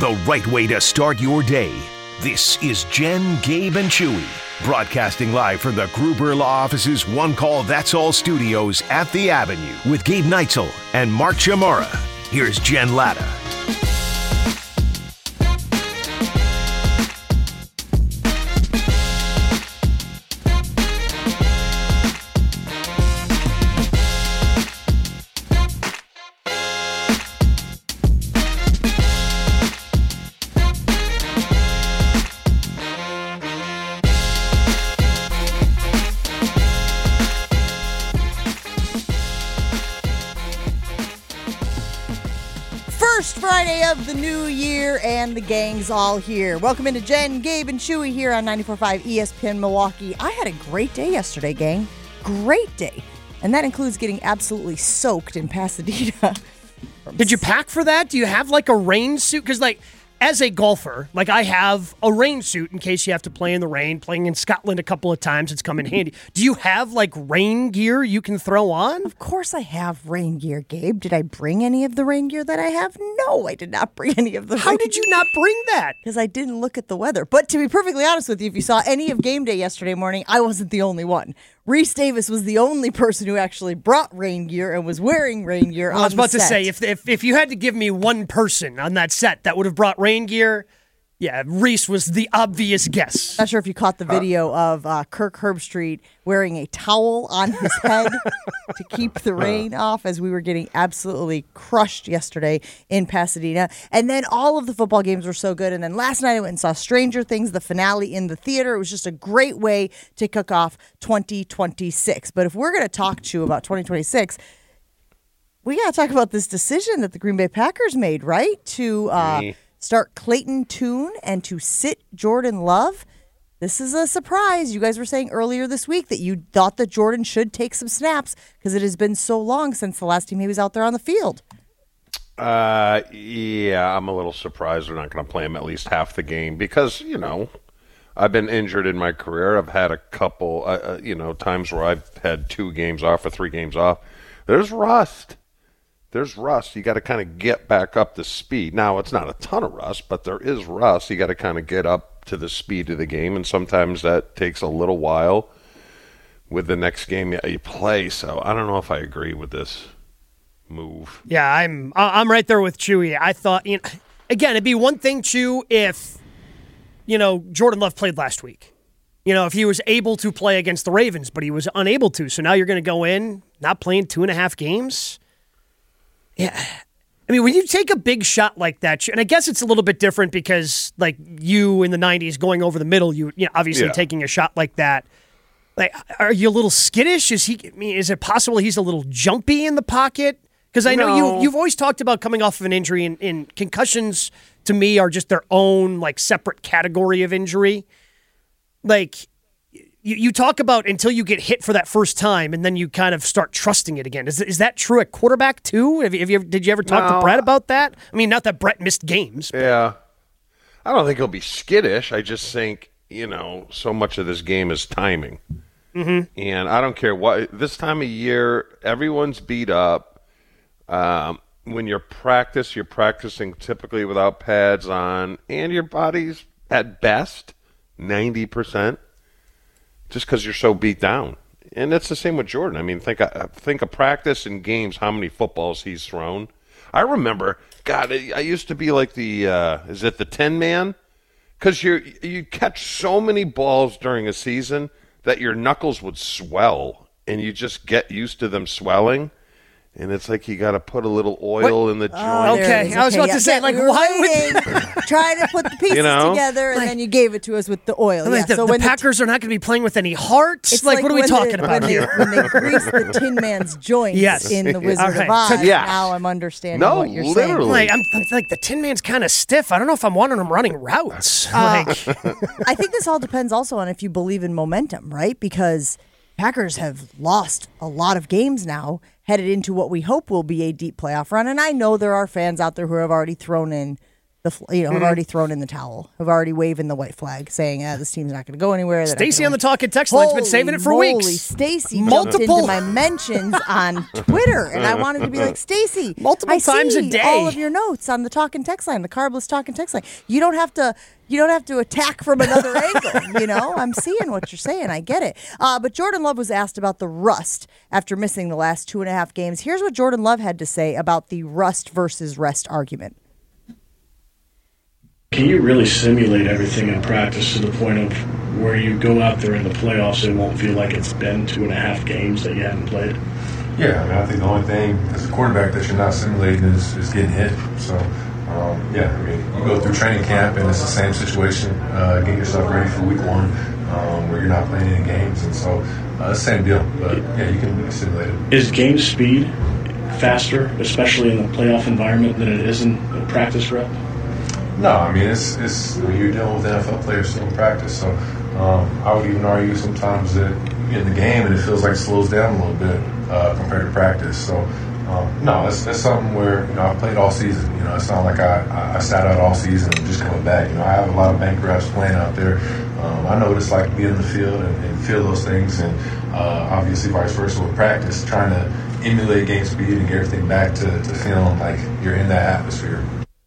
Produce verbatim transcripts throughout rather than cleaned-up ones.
the right way to start your day. This is Jen, Gabe, and Chewy, broadcasting live from the Gruber Law Office's One Call That's All studios at the Avenue with Gabe Neitzel and Mark Chamara. Here's Jen Latta. Friday of the new year, and the gang's all here. Welcome into Jen, Gabe, and Chewy here on ninety-four point five E S P N Milwaukee. I had a great day yesterday, gang. Great day. And that includes getting absolutely soaked in Pasadena. Did you pack for that? Do you have like a rain suit? Because like, as a golfer, like I have a rain suit in case you have to play in the rain. Playing in Scotland a couple of times, it's come in handy. Do you have like rain gear you can throw on? Of course I have rain gear, Gabe. Did I bring any of the rain gear that I have? No, I did not bring any of the How rain did you not bring that? Because I didn't look at the weather. But to be perfectly honest with you, if you saw any of game day yesterday morning, I wasn't the only one. Reese Davis was the only person who actually brought rain gear and was wearing rain gear on the set. I was about to say, if, if if you had to give me one person on that set that would have brought rain gear, yeah, Reese was the obvious guess. Not sure if you caught the video of uh, Kirk Herbstreit wearing a towel on his head to keep the rain off as we were getting absolutely crushed yesterday in Pasadena. And then all of the football games were so good. And then last night I went and saw Stranger Things, the finale in the theater. It was just a great way to kick off twenty twenty-six. But if we're going to talk to you about twenty twenty-six, we got to talk about this decision that the Green Bay Packers made, right? To uh, start Clayton Tune and to sit Jordan Love. This is a surprise. You guys were saying earlier this week that you thought that Jordan should take some snaps because it has been so long since the last time he was out there on the field. Uh, yeah, I'm a little surprised they're not going to play him at least half the game because, you know, I've been injured in my career. I've had a couple, uh, you know, times where I've had two games off or three games off. There's rust. There's rust. You got to kind of get back up to speed. Now, it's not a ton of rust, but there is rust. You got to kind of get up to the speed of the game, and sometimes that takes a little while with the next game you play. So I don't know if I agree with this move. Yeah, I'm I'm right there with Chewy. I thought, you know, again, it'd be one thing, Chew, if, you know, Jordan Love played last week. You know, if he was able to play against the Ravens, but he was unable to. So now you're going to go in, not playing two and a half games? Yeah. I mean, when you take a big shot like that, and I guess it's a little bit different because, like, you in the nineties going over the middle, you, you know, obviously yeah. taking a shot like that. Like, are you a little skittish? Is he? I mean, is it possible he's a little jumpy in the pocket? Because I know no. you, you've always talked about coming off of an injury, and, and concussions, to me, are just their own, like, separate category of injury. Like, You, you talk about until you get hit for that first time, and then you kind of start trusting it again. Is is that true at quarterback too? Have you, have you ever, did you ever talk no. to Brett about that? I mean, not that Brett missed games. But. Yeah. I don't think he'll be skittish. I just think, you know, so much of this game is timing. Mm-hmm. And I don't care what. This time of year, everyone's beat up. Um, when you're practice, you're practicing typically without pads on, and your body's, at best, ninety percent. Just because you're so beat down. And that's the same with Jordan. I mean, think of, think of practice and games, how many footballs he's thrown. I remember, God, I used to be like the, uh, is it the ten man? Because you you catch so many balls during a season that your knuckles would swell, and you just get used to them swelling. And it's like you got to put a little oil what? in the joint. Oh, okay. okay, I was about yeah. to say, yeah, like, we why waiting, would... trying to put the pieces You know? together, and like, then you gave it to us with the oil. Like yeah. the, so the when Packers the, are not going to be playing with any heart? It's Like, like what are we when talking the, about when here? They, when they grease the Tin Man's joints Yes. in The Wizard All right. of Oz, Yes. now I'm understanding No, what you're literally. saying. Like, I'm, I'm like, the Tin Man's kind of stiff. I don't know if I'm wanting him running routes. Uh, like, I think this all depends also on if you believe in momentum, right? Because Packers have lost a lot of games now, headed into what we hope will be a deep playoff run. And I know there are fans out there who have already thrown in the you know have already thrown in the towel, have already waving the white flag, saying, "Ah, this team's not going to go anywhere." Stacy on the talking text line's been saving it for moly, weeks. Stacy Multiple jumped into my mentions on Twitter, and I wanted to be like, Stacy, multiple I times see a day. all of your notes on the talking text line, the carbless talking text line. You don't have to. You don't have to attack from another angle, you know? I'm seeing what you're saying. I get it. Uh, but Jordan Love was asked about the rust after missing the last two and a half games. Here's what Jordan Love had to say about the rust versus rest argument. Can you really simulate everything in practice to the point of where you go out there in the playoffs, it won't feel like it's been two and a half games that you haven't played? Yeah, I mean, I think the only thing as a quarterback that you're not simulating is, is getting hit. So, um, yeah, I mean, you go through training camp and it's the same situation, uh, getting yourself ready for week one um, where you're not playing any games. And so, uh, it's the same deal. But, yeah, you can simulate it. Is game speed faster, especially in the playoff environment, than it is in a practice rep? No, I mean, it's, it's when you're dealing with N F L players still in practice. So, um, I would even argue sometimes that you get in the game and it feels like it slows down a little bit uh, compared to practice. So, Um, no, it's, it's something where, you know, I played all season. You know, it's not like I, I sat out all season and just coming back. You know, I have a lot of bank reps playing out there. Um, I know what it's like to be in the field and, and feel those things, and uh, obviously vice versa with practice, trying to emulate game speed and get everything back to, to feeling like you're in that atmosphere.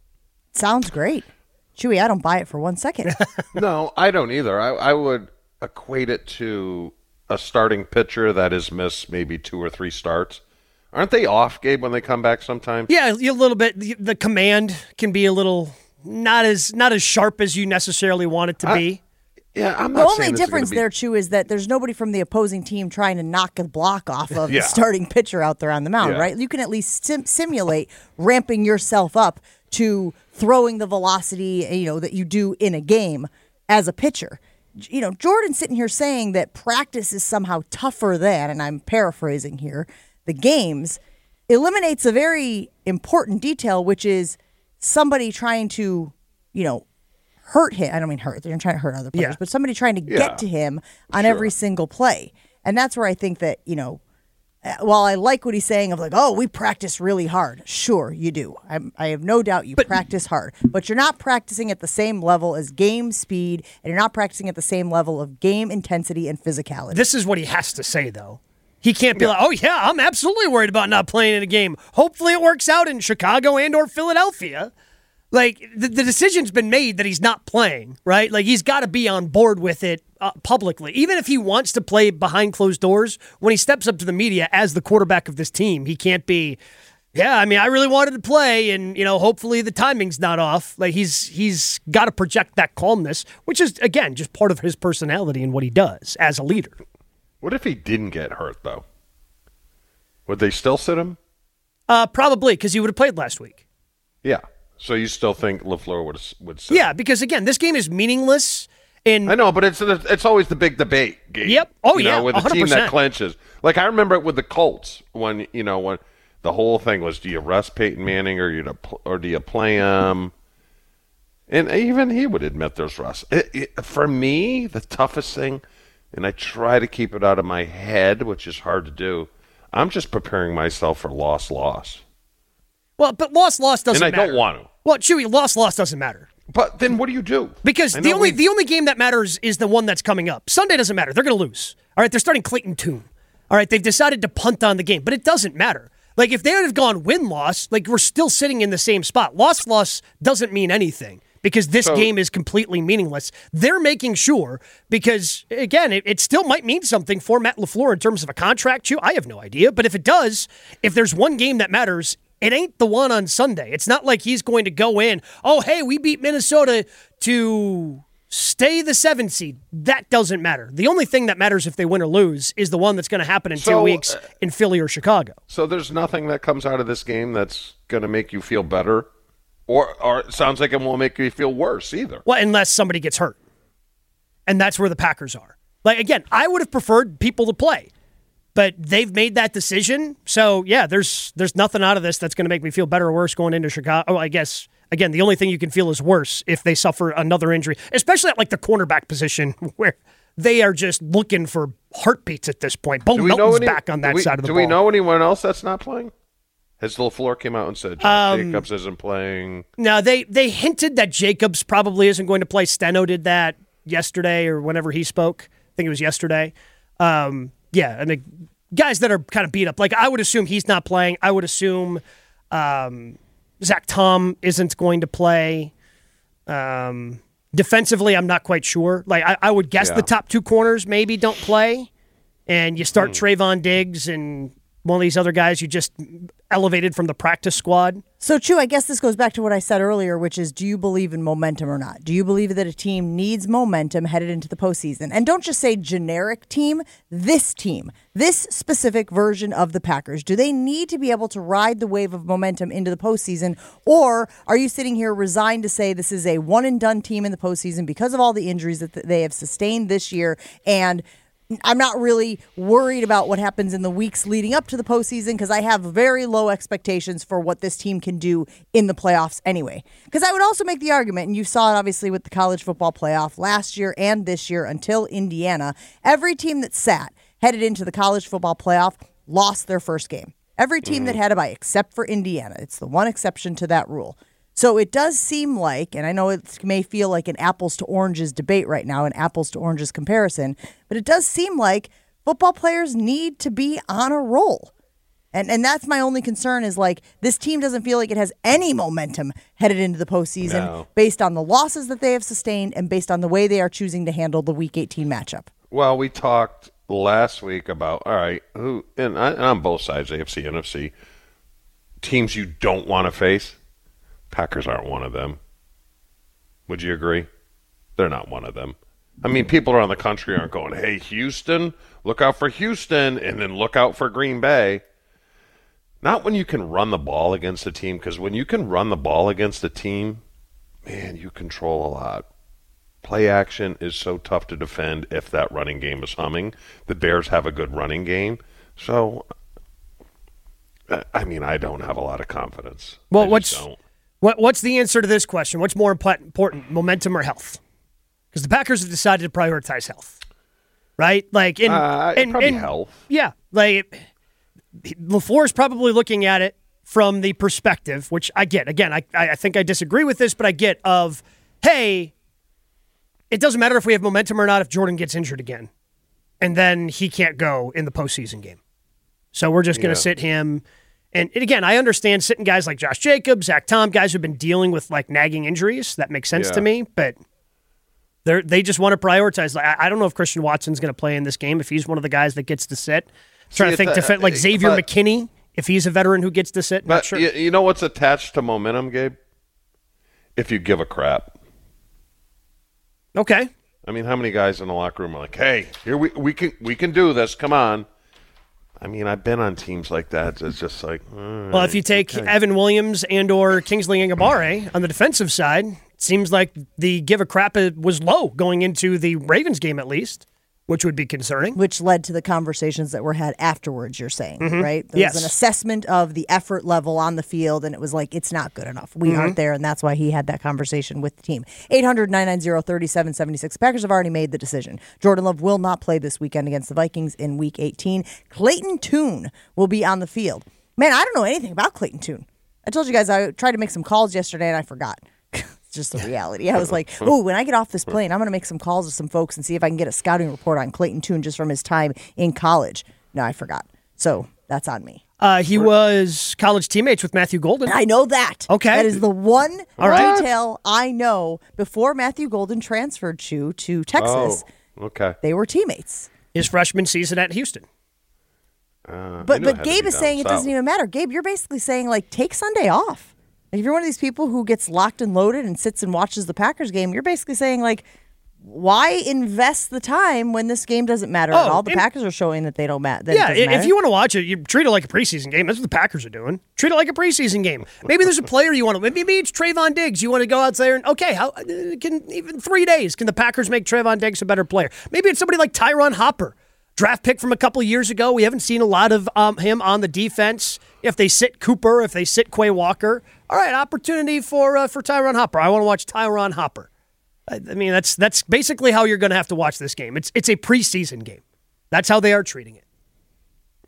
Sounds great. Chewy, I don't buy it for one second. No, I don't either. I, I would equate it to a starting pitcher that has missed maybe two or three starts. Aren't they off, Gabe, when they come back sometimes? Yeah, a little bit. The, the command can be a little not as not as sharp as you necessarily want it to I, be. Yeah, I'm the not only saying this is difference gonna be... there, Chew, is that there's nobody from the opposing team trying to knock a block off of Yeah. the starting pitcher out there on the mound, Yeah. right? You can at least sim- simulate ramping yourself up to throwing the velocity, you know, that you do in a game as a pitcher. You know, Jordan's sitting here saying that practice is somehow tougher than, and I'm paraphrasing here, the games, eliminates a very important detail, which is somebody trying to, you know, hurt him. I don't mean hurt. They're trying to hurt other players, Yeah. but somebody trying to Yeah. get to him on Sure. every single play. And that's where I think that, you know, uh, while I like what he's saying of like, oh, we practice really hard. Sure, you do. I'm, I have no doubt you But- practice hard. But you're not practicing at the same level as game speed, and you're not practicing at the same level of game intensity and physicality. This is what he has to say, though. He can't be like, oh, yeah, I'm absolutely worried about not playing in a game. Hopefully it works out in Chicago and or Philadelphia. Like, the, the decision's been made that he's not playing, right? Like, he's got to be on board with it uh, publicly. Even if he wants to play behind closed doors, when he steps up to the media as the quarterback of this team, he can't be, yeah, I mean, I really wanted to play, and, you know, hopefully the timing's not off. Like, he's he's got to project that calmness, which is, again, just part of his personality and what he does as a leader. What if he didn't get hurt, though? Would they still sit him? Uh, probably, because he would have played last week. Yeah. So you still think LaFleur would would sit Yeah, because, again, this game is meaningless. In I know, but it's it's always the big debate, Gabe. Yep. Oh, you know, yeah, with a one hundred team percent. that clinches. Like, I remember it with the Colts when, you know, when the whole thing was, do you rest Peyton Manning or, you or do you play him? And even he would admit there's rust. It, it, for me, the toughest thing, and I try to keep it out of my head, which is hard to do, I'm just preparing myself for loss-loss. Well, but loss-loss doesn't And I matter. don't want to. Well, Chewy, loss-loss doesn't matter. But then what do you do? Because I the know only we- the only game that matters is the one that's coming up. Sunday doesn't matter. They're going to lose. All right, they're starting Clayton Tune. All right, they've decided to punt on the game, but it doesn't matter. Like, if they would have gone win-loss, like, we're still sitting in the same spot. Loss-loss doesn't mean anything because this So- game is completely meaningless. They're making sure because, again, it, it still might mean something for Matt LaFleur in terms of a contract. I have no idea, but if it does, if there's one game that matters, it ain't the one on Sunday. It's not like he's going to go in, oh, hey, we beat Minnesota to stay the seventh seed. That doesn't matter. The only thing that matters if they win or lose is the one that's going to happen in two So, weeks uh, in Philly or Chicago. So there's nothing that comes out of this game that's going to make you feel better? Or, or it sounds like it won't make you feel worse either. Well, unless somebody gets hurt. And that's where the Packers are. Like, again, I would have preferred people to play. But they've made that decision. So, yeah, there's there's nothing out of this that's going to make me feel better or worse going into Chicago. Oh, I guess, again, the only thing you can feel is worse if they suffer another injury, especially at, like, the cornerback position where they are just looking for heartbeats at this point. Bo Do we know Melton's any, back on that do we, side of the do ball. we know anyone else that's not playing? Has LaFleur came out and said Josh Um, Jacobs isn't playing? No, they they hinted that Jacobs probably isn't going to play. Steno did that yesterday or whenever he spoke. I think it was yesterday. Um, yeah, and the guys that are kind of beat up. Like, I would assume he's not playing. I would assume um, Zach Tom isn't going to play. Um, defensively, I'm not quite sure. Like, I, I would guess Yeah. the top two corners maybe don't play, and you start Mm. Trayvon Diggs and one of these other guys you just elevated from the practice squad. So, Chu, I guess this goes back to what I said earlier, which is, do you believe in momentum or not? Do you believe that a team needs momentum headed into the postseason? And don't just say generic team, this team, this specific version of the Packers. Do they need to be able to ride the wave of momentum into the postseason? Or are you sitting here resigned to say this is a one-and-done team in the postseason because of all the injuries that they have sustained this year, and I'm not really worried about what happens in the weeks leading up to the postseason because I have very low expectations for what this team can do in the playoffs anyway. Because I would also make the argument, and you saw it obviously with the college football playoff last year and this year until Indiana, every team that sat headed into the college football playoff lost their first game. Every team that had a bye, except for Indiana. It's the one exception to that rule. So it does seem like, and I know it may feel like an apples to oranges debate right now, an apples to oranges comparison, but it does seem like football players need to be on a roll. And and that's my only concern is, like, this team doesn't feel like it has any momentum headed into the postseason No. based on the losses that they have sustained and based on the way they are choosing to handle the Week eighteen matchup. Well, we talked last week about, all right, who, and, I, and on both sides, A F C, N F C, teams you don't want to face. Packers aren't one of them. Would you agree? They're not one of them. I mean, people around the country aren't going, hey, Houston, look out for Houston, and then look out for Green Bay. Not when you can run the ball against a team, because when you can run the ball against a team, man, you control a lot. Play action is so tough to defend if that running game is humming. The Bears have a good running game. So, I mean, I don't have a lot of confidence. Well, I just what's don't. what, what's the answer to this question? What's more impo- important, momentum or health? Because the Packers have decided to prioritize health, right? Like, in, Uh, in, probably in- health. Yeah, like LaFleur is probably looking at it from the perspective, which I get. Again, I I think I disagree with this, but I get of, hey, it doesn't matter if we have momentum or not if Jordan gets injured again, and then he can't go in the postseason game. So we're just going to Yeah. sit him. And, and again, I understand sitting guys like Josh Jacobs, Zach Tom, guys who've been dealing with like nagging injuries. That makes sense Yeah. to me, but they they just want to prioritize. Like, I, I don't know if Christian Watson's going to play in this game if he's one of the guys that gets to sit. Trying to See, think, it's, uh, defend, like Xavier but- McKinney, if he's a veteran who gets to sit. Not But sure. you, you know what's attached to momentum, Gabe? If you give a crap. Okay. I mean, how many guys in the locker room are like, "Hey, here we we can we can do this. Come on." I mean, I've been on teams like that. It's just like, all right, Well, if you take okay. Evan Williams and or Kingsley Ngabare on the defensive side, it seems like the give a crap was low going into the Ravens game at least, which would be concerning. Which led to the conversations that were had afterwards, you're saying, right? There Yes. was an assessment of the effort level on the field, and it was like, it's not good enough. We aren't there, and that's why he had that conversation with the team. eight hundred, nine nine zero, three seven seven six. Packers have already made the decision. Jordan Love will not play this weekend against the Vikings in Week eighteen. Clayton Tune will be on the field. Man, I don't know anything about Clayton Tune. I told you guys I tried to make some calls yesterday, and I forgot. Just the reality. I was like, oh, when I get off this plane, I'm going to make some calls to some folks and see if I can get a scouting report on Clayton Tune just from his time in college. No, I forgot. So that's on me. Uh, he was college teammates with Matthew Golden. I know that. Okay. That is the one All right. detail I know. Before Matthew Golden transferred to, to Texas, Oh, okay. they were teammates. His freshman season at Houston. Uh, I But knew it but had to Gabe be is down saying it doesn't south. even matter. Gabe, you're basically saying, like, take Sunday off. Like, if you're one of these people who gets locked and loaded and sits and watches the Packers game, you're basically saying, like, why invest the time when this game doesn't matter at Oh, all? The and- Packers are showing that they don't ma- that Yeah, it doesn't if matter. you want to watch it, you treat it like a preseason game. That's what the Packers are doing. Treat it like a preseason game. Maybe there's a player you want to. Maybe it's Trayvon Diggs. You want to go out there and okay, how uh, can even three days can the Packers make Trayvon Diggs a better player? Maybe it's somebody like Tyron Hopper, draft pick from a couple of years ago. We haven't seen a lot of um, him on the defense. If they sit Cooper, if they sit Quay Walker, all right, opportunity for uh, for Tyron Hopper. I want to watch Tyron Hopper. I, I mean, that's that's basically how you're going to have to watch this game. It's it's a preseason game. That's how they are treating it.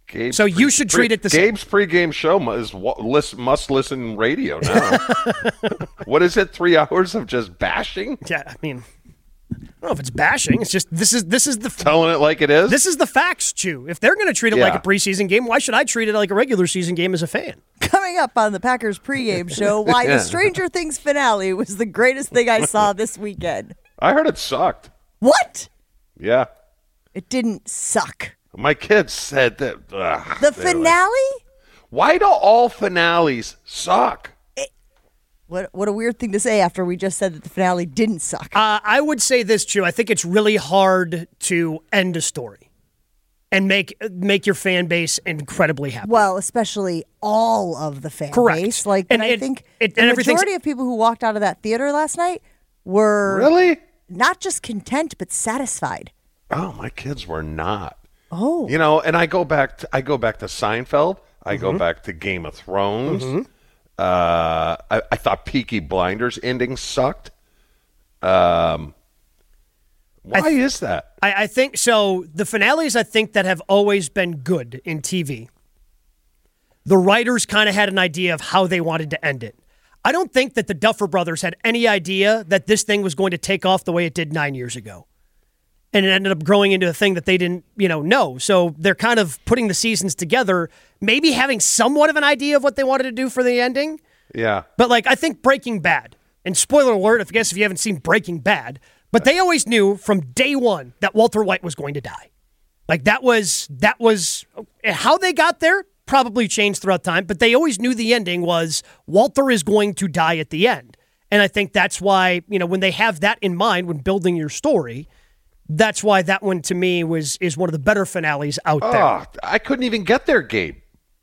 Gabe's So you pre- should pre- treat it the same. Gabe's pregame show mu- is wa- list, must listen radio now. What is it? Three hours of just bashing, Yeah, I mean, I don't know if it's bashing. It's just this is this is the telling it like it is. this is the facts, Chew. If they're going to treat it like Yeah. a preseason game, why should I treat it like a regular season game as a fan? Coming up on the Packers pregame show, why Yeah. the Stranger Things finale was the greatest thing I saw this weekend. I heard it sucked. What? Yeah, It didn't suck. my kids said that. Ugh, The they were like, finale? why do all finales suck? What what a weird thing to say after we just said that the finale didn't suck. Uh, I would say this, Chew. I think it's really hard to end a story and make make your fan base incredibly happy. Well, especially all of the fan Correct. base. Like, And and I it- think it- the and everything's- majority of people who walked out of that theater last night were Really? not just content but satisfied. Oh, my kids were not. Oh, You know, and I go back to I go back to Seinfeld. I Mm-hmm. go back to Game of Thrones. Uh, I, I thought Peaky Blinders ending sucked. Um, why th- is that? I, I think so. The finales, I think, that have always been good in T V. The writers kind of had an idea of how they wanted to end it. I don't think that the Duffer Brothers had any idea that this thing was going to take off the way it did nine years ago. And it ended up growing into a thing that they didn't, you know, know. So they're kind of putting the seasons together, maybe having somewhat of an idea of what they wanted to do for the ending. Yeah. But like, I think Breaking Bad, and spoiler alert, if I guess if you haven't seen Breaking Bad, but they always knew from day one that Walter White was going to die. Like that was that was how they got there. Probably changed throughout time, but they always knew the ending was Walter is going to die at the end. And I think that's why, you know, when they have that in mind when building your story, that's why that one to me was is one of the better finales out there. Oh, I couldn't even get there, Gabe.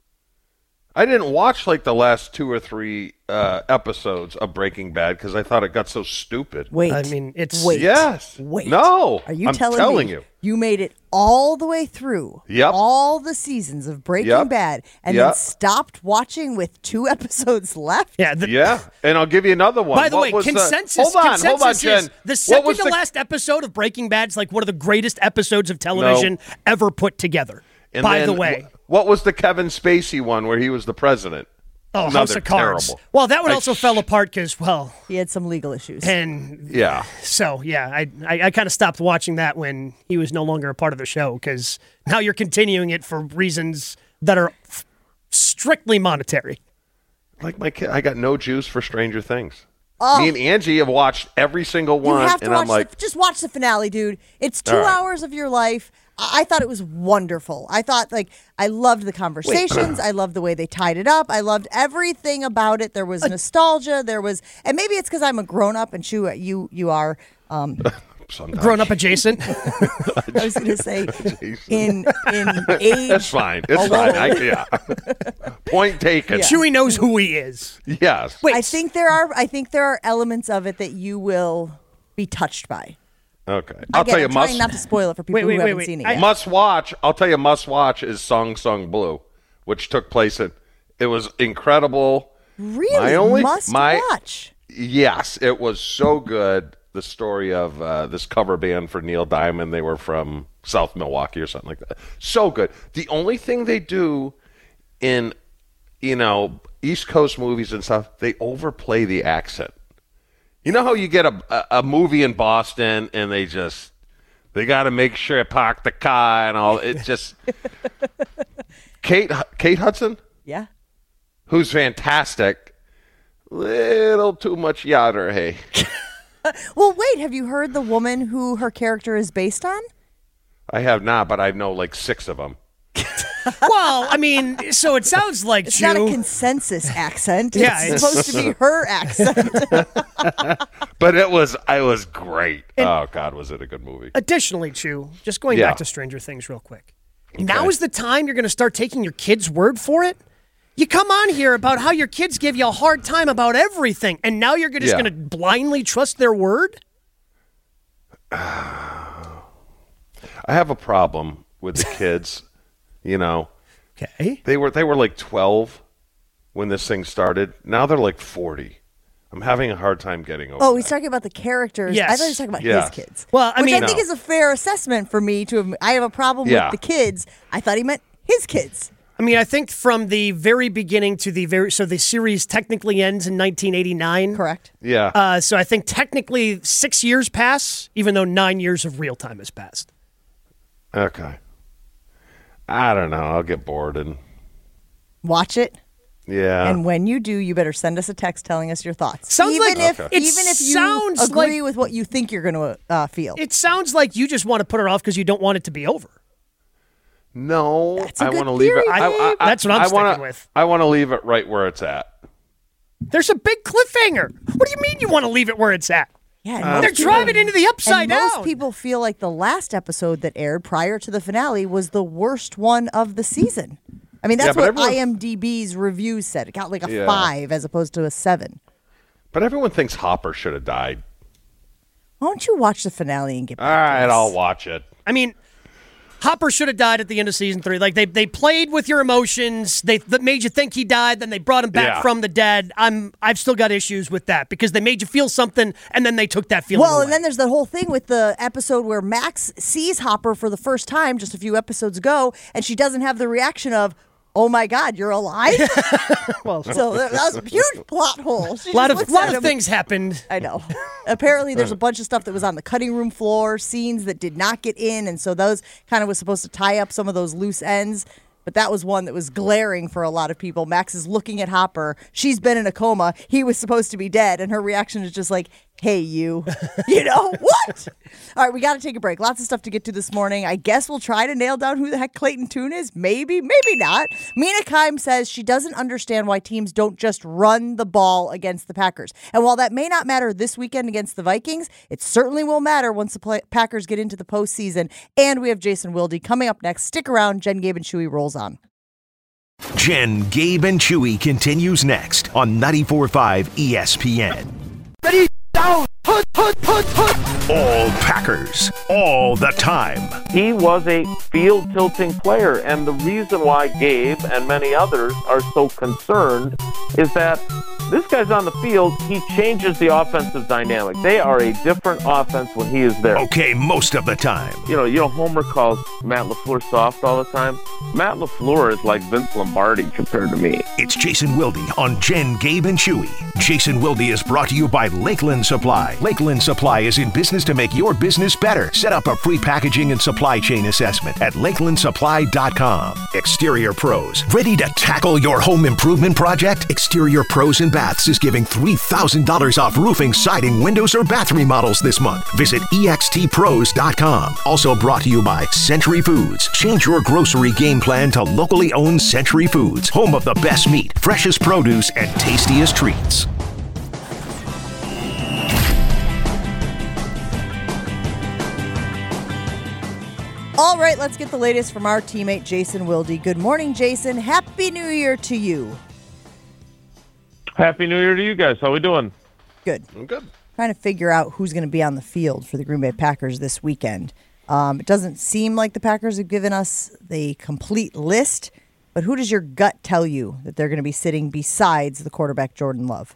I didn't watch like the last two or three uh, episodes of Breaking Bad because I thought it got so stupid. wait. I mean, it's- wait. Yes. Wait. No. Are you I'm telling, telling me you. you made it all the way through? Yep. All the seasons of Breaking Yep. Bad, and then Yep. stopped watching with two episodes left. Yeah, the, Yeah, and I'll give you another one. By the What way, was consensus. The, hold on, consensus hold on, is Jen. the What second was to the, last episode of Breaking Bad is like one of the greatest episodes of television No. ever put together. and By then the way, wh- what was the Kevin Spacey one where he was the president? oh, Another House of Cards. terrible. Well, that one I also sh- fell apart because, well, He had some legal issues. and Yeah. so yeah, I I, I kind of stopped watching that when he was no longer a part of the show because now you're continuing it for reasons that are f- strictly monetary. Like my kid, I got no juice for Stranger Things. Me and Angie have watched every single You one, have to and watch I'm like, the, just watch the finale, dude. It's two All right. hours of your life. I, I thought it was wonderful. I thought like I loved the conversations. I loved the way they tied it up. I loved everything about it. There was nostalgia. There was, and maybe it's because I'm a grown up and Shu, you you are. Um, sometimes. Grown up adjacent. I was going to say in in age. That's fine. It's fine. I, yeah. Point taken. Yeah. Chewie knows who he is. Yes. Wait, I think there are. I think there are elements of it that you will be touched by. Okay. I'll Again, tell you, I'm must trying not to spoil it for people Wait, wait, who wait, haven't wait. seen it I- yet. must watch. I'll tell you, must watch is Song Sung Blue, which took place in. It was incredible. really My only- must my- watch. Yes, it was so good. The story of uh, this cover band for Neil Diamond. They were from South Milwaukee or something like that. So good. The only thing they do in, you know, East Coast movies and stuff, they overplay the accent. You know how you get a a, a movie in Boston and they just they got to make sure park the car and all. It just Kate Kate Hudson, Yeah. who's fantastic. Little too much yatter, hey. Well, wait. Have you heard the woman who her character is based on? I have not, but I know like six of them. well, I mean, so it sounds like It's Chew. not a consensus accent. It's Yeah, it's- supposed to be her accent. But it was, I was great. Oh God, was it a good movie? Additionally, Chew, just going Yeah. back to Stranger Things real quick. Now is the time you're going to start taking your kids' word for it? You come on here about how your kids give you a hard time about everything, and now you're just Yeah. going to blindly trust their word? I have a problem with the kids. You know, Okay. they were they were like twelve when this thing started. Now they're like forty. I'm having a hard time getting over. Oh, that. he's talking about the characters. Yes. I thought he was talking about Yeah. his kids. Well, I which mean- I think No. is a fair assessment for me to have. I have a problem Yeah. with the kids. I thought he meant his kids. I mean, I think from the very beginning to the very, so the series technically ends in nineteen eighty-nine. Correct. Yeah. Uh, so I think technically six years pass, even though nine years of real time has passed. Okay. I don't know. I'll get bored and Watch it. yeah. And when you do, you better send us a text telling us your thoughts. Sounds even like- if Okay. It even if you sounds agree like- with what you think you're going to uh, feel. It sounds like you just want to put it off because you don't want it to be over. no, That's a I good want to leave it. theory, I, I, I, That's what I'm I wanna, sticking with. I want to leave it right where it's at. There's a big cliffhanger. What do you mean you want to leave it where it's at? yeah, and They're most people- driving into the upside and down. most people feel like the last episode that aired prior to the finale was the worst one of the season. I mean, that's Yeah, but what everyone- IMDb's reviews said. It got like a Yeah. five as opposed to a seven. But everyone thinks Hopper should have died. Why don't you watch the finale and get All back to right, us? I'll watch it. I mean, Hopper should have died at the end of season three. Like they they played with your emotions. They that made you think he died. Then they brought him back Yeah. from the dead. I'm I've still got issues with that because they made you feel something and then they took that feeling Well, away. and then there's the whole thing with the episode where Max sees Hopper for the first time just a few episodes ago, and she doesn't have the reaction of, "Oh my God, you're alive!" well, So that, that was a huge plot hole. She a lot just of looks lot at of him- things happened. I know. Apparently, there's a bunch of stuff that was on the cutting room floor, scenes that did not get in, and so those kind of was supposed to tie up some of those loose ends. But that was one that was glaring for a lot of people. Max is looking at Hopper. She's been in a coma. He was supposed to be dead, and her reaction is just like, "Hey, you," you know what? All right, we got to take a break. Lots of stuff to get to this morning. I guess we'll try to nail down who the heck Clayton Tune is. Maybe, maybe not. Mina Kimes says she doesn't understand why teams don't just run the ball against the Packers. And while that may not matter this weekend against the Vikings, it certainly will matter once the play- Packers get into the postseason. And we have Jason Wilde coming up next. Stick around. Jen, Gabe, and Chewy rolls on. Jen, Gabe, and Chewy continues next on ninety-four point five E S P N. Ready, down, put, put, put, put. All Packers, all the time. He was a field tilting player, and the reason why Gabe and many others are so concerned is that this guy's on the field, he changes the offensive dynamic. They are a different offense when he is there. Okay, most of the time. You know, you know, Homer calls Matt LaFleur soft all the time. Matt LaFleur is like Vince Lombardi compared to me. It's Jason Wilde on Jen, Gabe, and Chewy. Jason Wilde is brought to you by Lakeland Supply. Lakeland Supply is in business to make your business better. Set up a free packaging and supply chain assessment at lakeland supply dot com. Exterior Pros. Ready to tackle your home improvement project? Exterior Pros and Baths is giving three thousand dollars off roofing, siding, windows, or bath remodels this month. Visit E X T pros dot com. Also brought to you by Century Foods. Change your grocery game plan to locally owned Century Foods, home of the best meat, freshest produce, and tastiest treats. All right, let's get the latest from our teammate, Jason Wilde. Good morning, Jason. Happy New Year to you. Happy New Year to you guys. How we doing? Good. I'm good. Trying to figure out who's going to be on the field for the Green Bay Packers this weekend. Um, it doesn't seem like the Packers have given us the complete list, but who does your gut tell you that they're going to be sitting besides the quarterback, Jordan Love?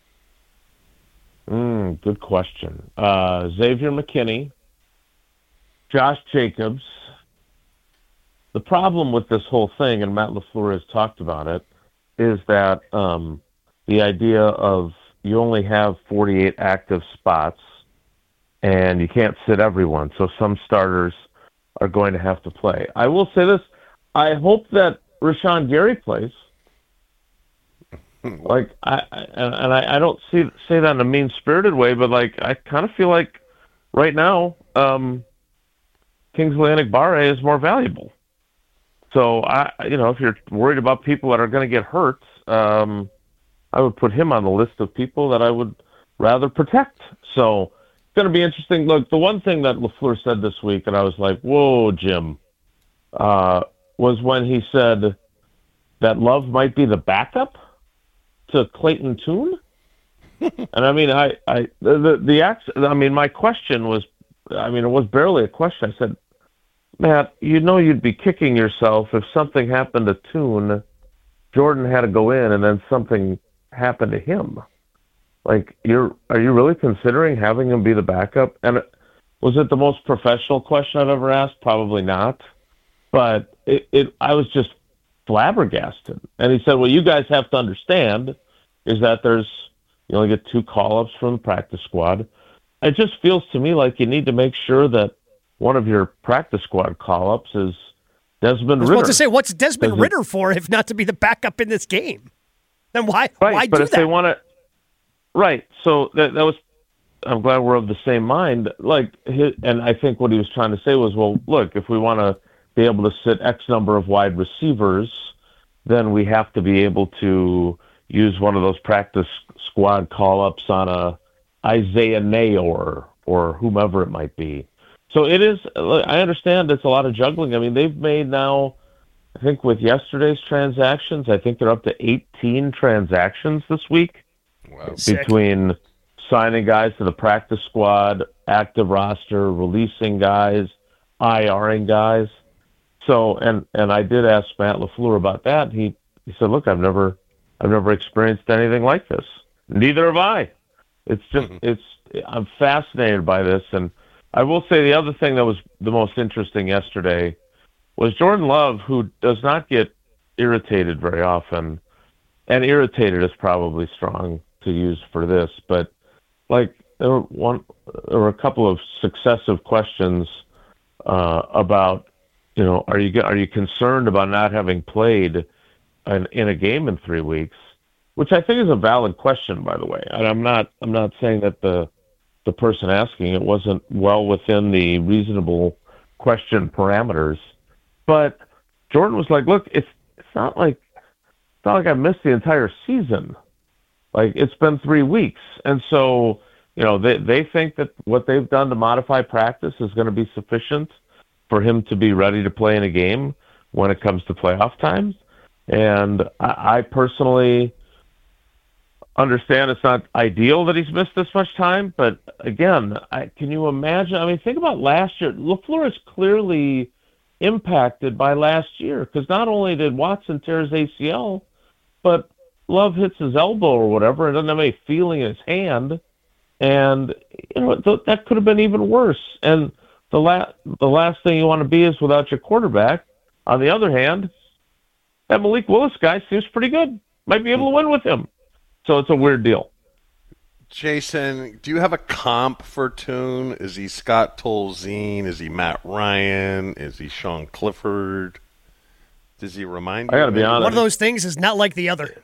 Mm, good question. Uh, Xavier McKinney, Josh Jacobs. The problem with this whole thing, and Matt LaFleur has talked about it, is that um, the idea of you only have forty-eight active spots and you can't sit everyone, so some starters are going to have to play. I will say this. I hope that Rashawn Gary plays. Like, I, I and I, I don't see say that in a mean-spirited way, but, like, I kind of feel like right now um, Kingsley Enagbare is more valuable. So, I, you know, if you're worried about people that are going to get hurt, um, I would put him on the list of people that I would rather protect. So, it's going to be interesting. Look, the one thing that LaFleur said this week, and I was like, whoa, Jim, uh, was when he said that Love might be the backup to Clayton Tune. And I mean, I, I, the, the, the act, I mean, my question was, I mean, it was barely a question. I said, Matt, you know you'd be kicking yourself if something happened to Tune, Jordan had to go in, and then something happened to him. Like, you're, are you really considering having him be the backup? And it, was it the most professional question I've ever asked? Probably not. But it, it, I was just flabbergasted. And he said, well, you guys have to understand is that there's, you only get two call-ups from the practice squad. It just feels to me like you need to make sure that one of your practice squad call-ups is Desmond Ridder. I was about to say, what's Desmond Ridder for if not to be the backup in this game? Then why, right, why but do if that? They want to, right, so that, that was, I'm glad we're of the same mind. Like, his, and I think what he was trying to say was, well, look, if we want to be able to sit X number of wide receivers, then we have to be able to use one of those practice squad call-ups on a Isaiah Nayor or whomever it might be. So it is, I understand it's a lot of juggling. I mean, they've made now, I think with yesterday's transactions, I think they're up to eighteen transactions this week. Wow. Between Sick. signing guys to the practice squad, active roster, releasing guys, IRing guys. So, and, and I did ask Matt LaFleur about that. He, he said, look, I've never, I've never experienced anything like this. Neither have I. It's just, mm-hmm. it's, I'm fascinated by this. And I will say the other thing that was the most interesting yesterday was Jordan Love, who does not get irritated very often, and irritated is probably strong to use for this, but like there were one, there were a couple of successive questions uh, about, you know, are you are you concerned about not having played in, in a game in three weeks? Which I think is a valid question, by the way. And I'm not I'm not saying that the the person asking it wasn't well within the reasonable question parameters, but Jordan was like, look, it's it's not like it's not like I missed the entire season. Like, it's been three weeks. And so, you know, they, they think that what they've done to modify practice is going to be sufficient for him to be ready to play in a game when it comes to playoff time. And I, I personally understand it's not ideal that he's missed this much time. But, again, I, can you imagine? I mean, think about last year. LaFleur is clearly impacted by last year because not only did Watson tear his A C L, but Love hits his elbow or whatever and doesn't have any feeling in his hand. And, you know, th- that could have been even worse. And the, la- the last thing you want to be is without your quarterback. On the other hand, that Malik Willis guy seems pretty good. Might be able to win with him. So it's a weird deal. Jason, do you have a comp for Tune? Is he Scott Tolzien? Is he Matt Ryan? Is he Sean Clifford? Does he remind you? I got to be honest. One of those things is not like the other.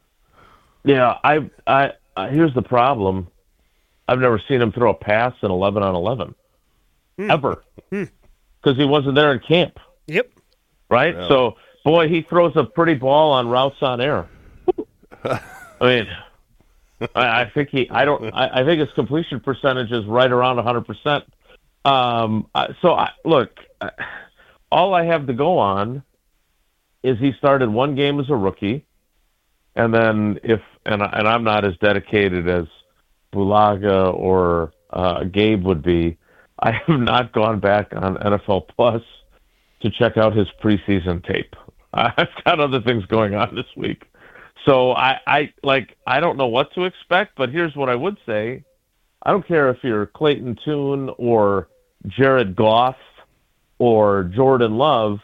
Yeah, I, I, I, here's the problem. I've never seen him throw a pass in eleven on eleven. Hmm. Ever. Because hmm. he wasn't there in camp. Yep. Right? Yeah. So, boy, he throws a pretty ball on routes on air. I mean, I, I think he, I don't, I, I think his completion percentage is right around one hundred percent. Um, so, I, look, all I have to go on is he started one game as a rookie. And then if, and, I, and I'm not as dedicated as Bulaga or uh, Gabe would be, I have not gone back on N F L Plus to check out his preseason tape. I've got other things going on this week. So I, I like, I don't know what to expect, but here's what I would say. I don't care if you're Clayton Tune or Jared Goff or Jordan Love.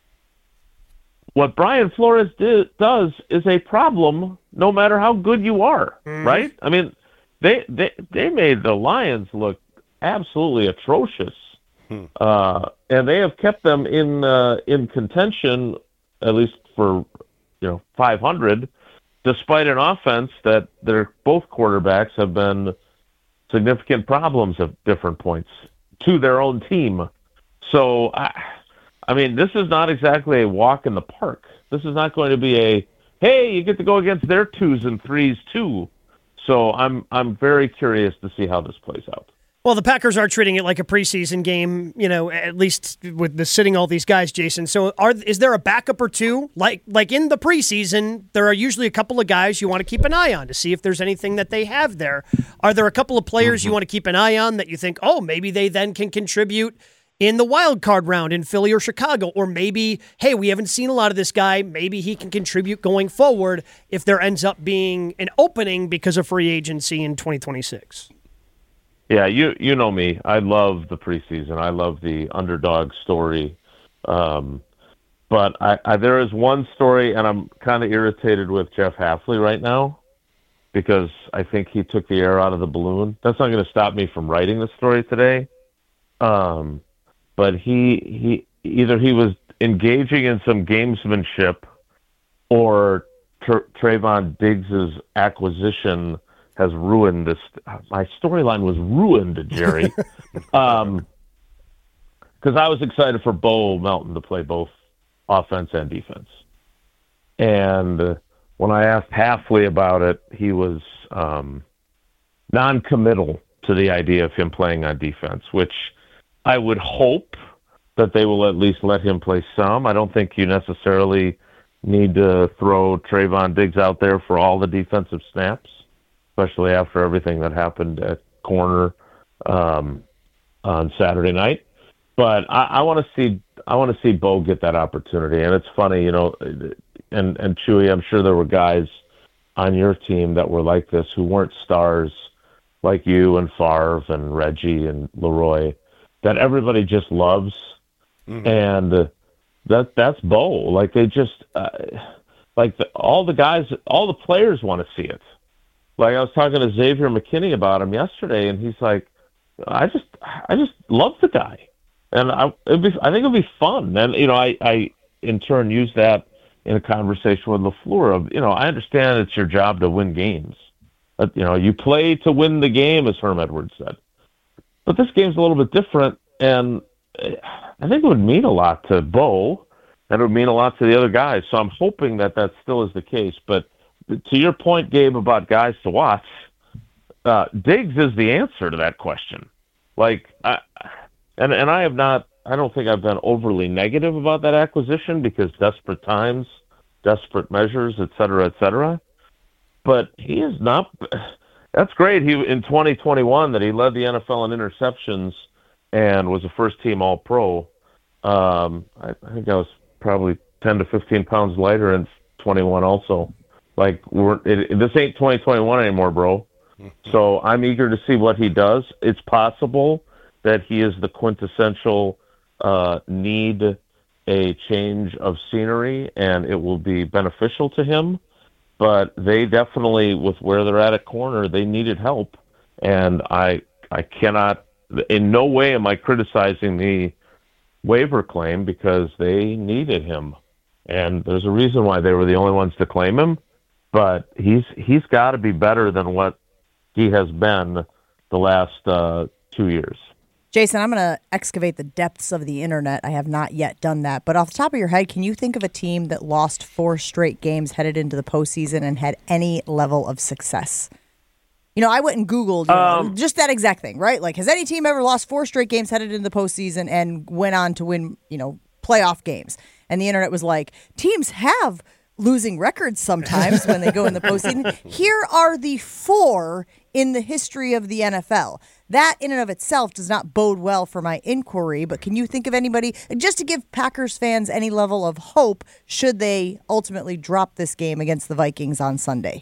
What Brian Flores did, does is a problem no matter how good you are, mm-hmm. right? I mean, they, they they made the Lions look absolutely atrocious, hmm. uh, and they have kept them in uh, in contention, at least for you know five hundred, despite an offense that their both quarterbacks have been significant problems at different points to their own team. So, I, I mean, this is not exactly a walk in the park. This is not going to be a, hey, you get to go against their twos and threes too. So I'm I'm very curious to see how this plays out. Well, the Packers are treating it like a preseason game, you know, at least with the sitting all these guys, Jason. So are is there a backup or two? Like like in the preseason, there are usually a couple of guys you want to keep an eye on to see if there's anything that they have there. Are there a couple of players mm-hmm. you want to keep an eye on that you think, oh, maybe they then can contribute in the wild card round in Philly or Chicago? Or maybe, hey, we haven't seen a lot of this guy. Maybe he can contribute going forward if there ends up being an opening because of free agency in twenty twenty-six. Yeah, you you know me. I love the preseason. I love the underdog story. Um, but I, I there is one story, and I'm kind of irritated with Jeff Hafley right now because I think he took the air out of the balloon. That's not going to stop me from writing the story today. Um, but he he either he was engaging in some gamesmanship, or Tra- Trayvon Diggs' acquisition has ruined this. My storyline was ruined, Jerry. um, because I was excited for Bo Melton to play both offense and defense. And uh, when I asked Hafley about it, he was um, non-committal to the idea of him playing on defense, which I would hope that they will at least let him play some. I don't think you necessarily need to throw Trayvon Diggs out there for all the defensive snaps, especially after everything that happened at corner um, on Saturday night. But I, I want to see I want to see Bo get that opportunity. And it's funny, you know, and, and Chewy, I'm sure there were guys on your team that were like this who weren't stars like you and Favre and Reggie and Leroy that everybody just loves. Mm-hmm. And uh, that that's Bo. Like they just uh, like the, all the guys, all the players want to see it. Like I was talking to Xavier McKinney about him yesterday, and he's like, I just I just love the guy. And I, it'd be, I think it'll be fun. And, you know, I, I, in turn, use that in a conversation with LaFleur of, you know, I understand it's your job to win games. But, you know, you play to win the game, as Herm Edwards said. But this game's a little bit different, and I think it would mean a lot to Bo, and it would mean a lot to the other guys. So I'm hoping that that still is the case. But to your point, Gabe, about guys to watch, uh, Diggs is the answer to that question. Like, I... And and I have not, I don't think I've been overly negative about that acquisition because desperate times, desperate measures, et cetera, et cetera. But he is not, that's great. He in twenty twenty-one that he led the N F L in interceptions and was a first-team All-Pro. Um, I, I think I was probably ten to fifteen pounds lighter in twenty-one also. Like, we're it, this ain't twenty twenty-one anymore, bro. So I'm eager to see what he does. It's possible that he is the quintessential uh, need a change of scenery, and it will be beneficial to him. But they definitely, with where they're at at corner, they needed help. And I I cannot, in no way am I criticizing the waiver claim because they needed him. And there's a reason why they were the only ones to claim him. But he's he's got to be better than what he has been the last uh, two years. Jason, I'm going to excavate the depths of the internet. I have not yet done that. But off the top of your head, can you think of a team that lost four straight games headed into the postseason and had any level of success? You know, I went and Googled you um, know, just that exact thing, right? Like, has any team ever lost four straight games headed into the postseason and went on to win, you know, playoff games? And the internet was like, teams have losing records sometimes when they go in the postseason. Here are the four in the history of the N F L. That in and of itself does not bode well for my inquiry, but can you think of anybody, just to give Packers fans any level of hope, should they ultimately drop this game against the Vikings on Sunday?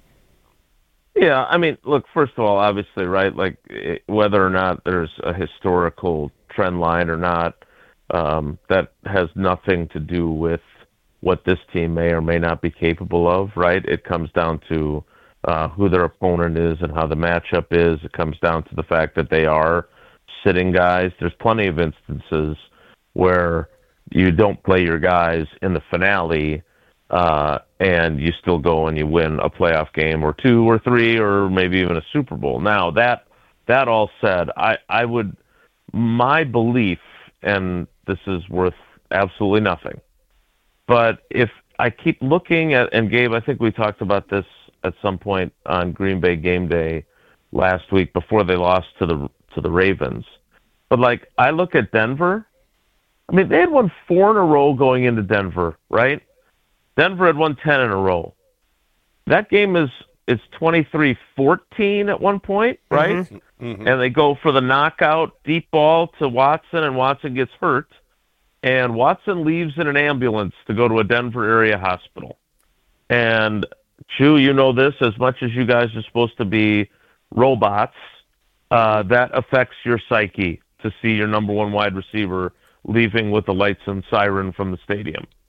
Yeah, I mean, look, first of all, obviously, right, like it, whether or not there's a historical trend line or not, um, that has nothing to do with what this team may or may not be capable of, right? It comes down to uh, who their opponent is and how the matchup is. It comes down to the fact that they are sitting guys. There's plenty of instances where you don't play your guys in the finale uh, and you still go and you win a playoff game or two or three or maybe even a Super Bowl. Now, that that all said, I, I would, my belief, and this is worth absolutely nothing, but if I keep looking at, and Gabe, I think we talked about this at some point on Green Bay game day last week before they lost to the to the Ravens. But like I look at Denver, I mean they had won four in a row going into Denver, right? Denver had won ten in a row. That game is it's twenty-three fourteen at one point, right? Mm-hmm. Mm-hmm. And they go for the knockout deep ball to Watson, and Watson gets hurt. And Watson leaves in an ambulance to go to a Denver area hospital. And, Chew, you know this, as much as you guys are supposed to be robots, uh, that affects your psyche to see your number one wide receiver leaving with the lights and siren from the stadium.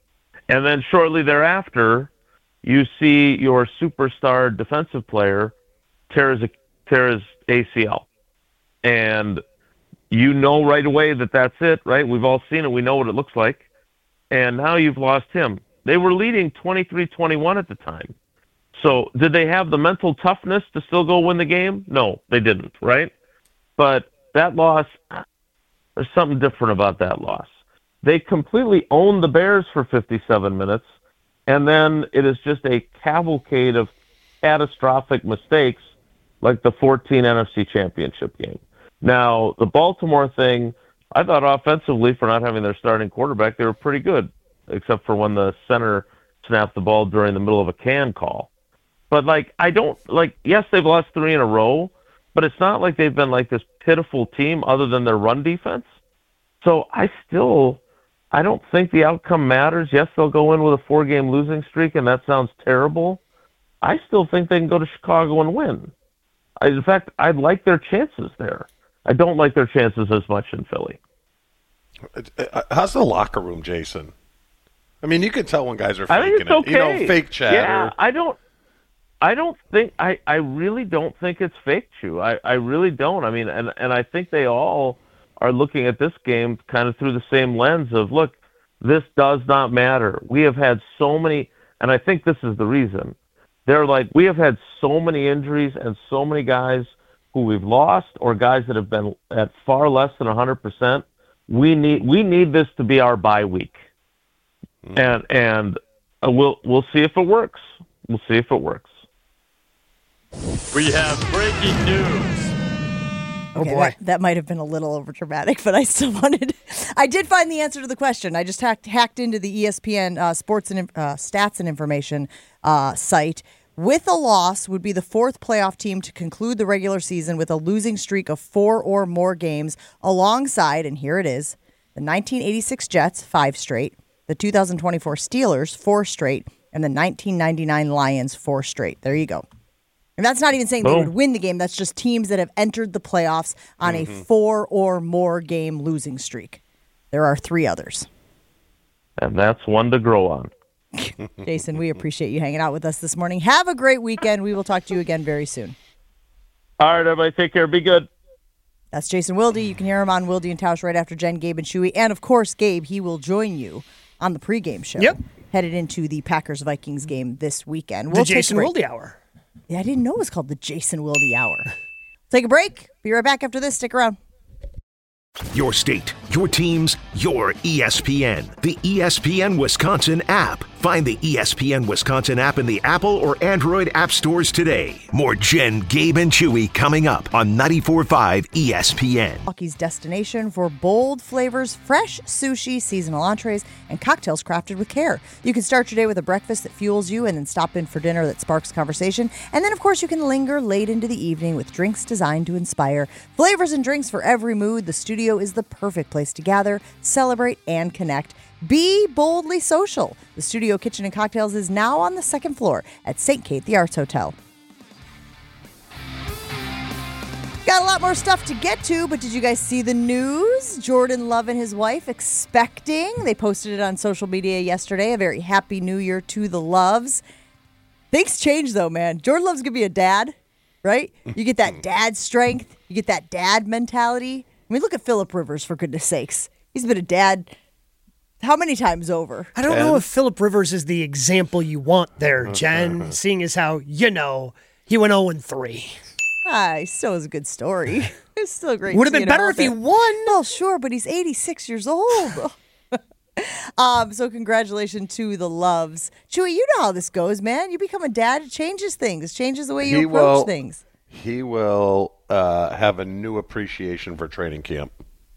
And then shortly thereafter, you see your superstar defensive player tear his, tear his A C L. And you know right away that that's it, right? We've all seen it. We know what it looks like. And now you've lost him. They were leading twenty-three twenty-one at the time. So did they have the mental toughness to still go win the game? No, they didn't, right? But that loss, there's something different about that loss. They completely owned the Bears for fifty-seven minutes, and then it is just a cavalcade of catastrophic mistakes like the fourteen N F C Championship game. Now, the Baltimore thing, I thought offensively, for not having their starting quarterback, they were pretty good, except for when the center snapped the ball during the middle of a can call. But, like, I don't, like, yes, they've lost three in a row, but it's not like they've been like this pitiful team other than their run defense. So I still, I don't think the outcome matters. Yes, they'll go in with a four-game losing streak, and that sounds terrible. I still think they can go to Chicago and win. I, in fact, I like their chances there. I don't like their chances as much in Philly. How's the locker room, Jason? I mean, you can tell when guys are I think faking it's okay. it. You know, fake chatter. Yeah, I don't. I don't think. I, I really don't think it's fake, Chew. I, I really don't. I mean, and and I think they all are looking at this game kind of through the same lens of, look, this does not matter. We have had so many, and I think this is the reason. They're like, we have had so many injuries and so many guys who we've lost or guys that have been at far less than one hundred percent. We need we need this to be our bye week. Mm. And and uh, we'll we'll see if it works. We'll see if it works. We have breaking news. Okay, oh boy, that, that might have been a little over dramatic, but I still wanted. I did find the answer to the question. I just hacked hacked into the E S P N uh, Sports and uh, Stats and Information uh, site. With a loss, would be the fourth playoff team to conclude the regular season with a losing streak of four or more games, alongside, and here it is, the nineteen eighty-six Jets, five straight, the two thousand twenty-four Steelers, four straight, and the nineteen ninety-nine Lions, four straight. There you go. And that's not even saying they would win the game. That's just teams that have entered the playoffs on mm-hmm. a four or more game losing streak. There are three others. And that's one to grow on. Jason, we appreciate you hanging out with us this morning. Have a great weekend. We will talk to you again very soon. All right, everybody, take care. Be good. That's Jason Wilde. You can hear him on Wilde and Tausch right after Jen, Gabe, and Chewy. And, of course, Gabe, he will join you on the pregame show. Yep. Headed into the Packers-Vikings game this weekend. We'll the Jason Wilde Hour. Yeah, I didn't know it was called the Jason Wilde Hour. Take a break. Be right back after this. Stick around. Your state, your teams, your E S P N. The E S P N Wisconsin app. Find the E S P N Wisconsin app in the Apple or Android app stores today. More Jen, Gabe, and Chewy coming up on ninety-four point five E S P N. Milwaukee's destination for bold flavors, fresh sushi, seasonal entrees, and cocktails crafted with care. You can start your day with a breakfast that fuels you and then stop in for dinner that sparks conversation. And then, of course, you can linger late into the evening with drinks designed to inspire. Flavors and drinks for every mood. The studio is the perfect place to gather, celebrate, and connect. Be boldly social. The Studio Kitchen and Cocktails is now on the second floor at Saint Kate, the Arts Hotel. Got a lot more stuff to get to, but did you guys see the news? Jordan Love and his wife expecting. They posted it on social media yesterday. A very happy new year to the Loves. Things change, though, man. Jordan Love's going to be a dad, right? You get that dad strength. You get that dad mentality. I mean, look at Phillip Rivers, for goodness sakes. He's been a dad how many times over? I don't know if Phillip Rivers is the example you want there, Jen, seeing as how, you know, he went oh and three. Ah, he still has a good story. It's still great. Would have been better if he won. Well, sure, but he's eighty-six years old. um, so congratulations to the Loves. Chewy, you know how this goes, man. You become a dad, it changes things. It changes the way you he approach will, things. He will uh, have a new appreciation for training camp.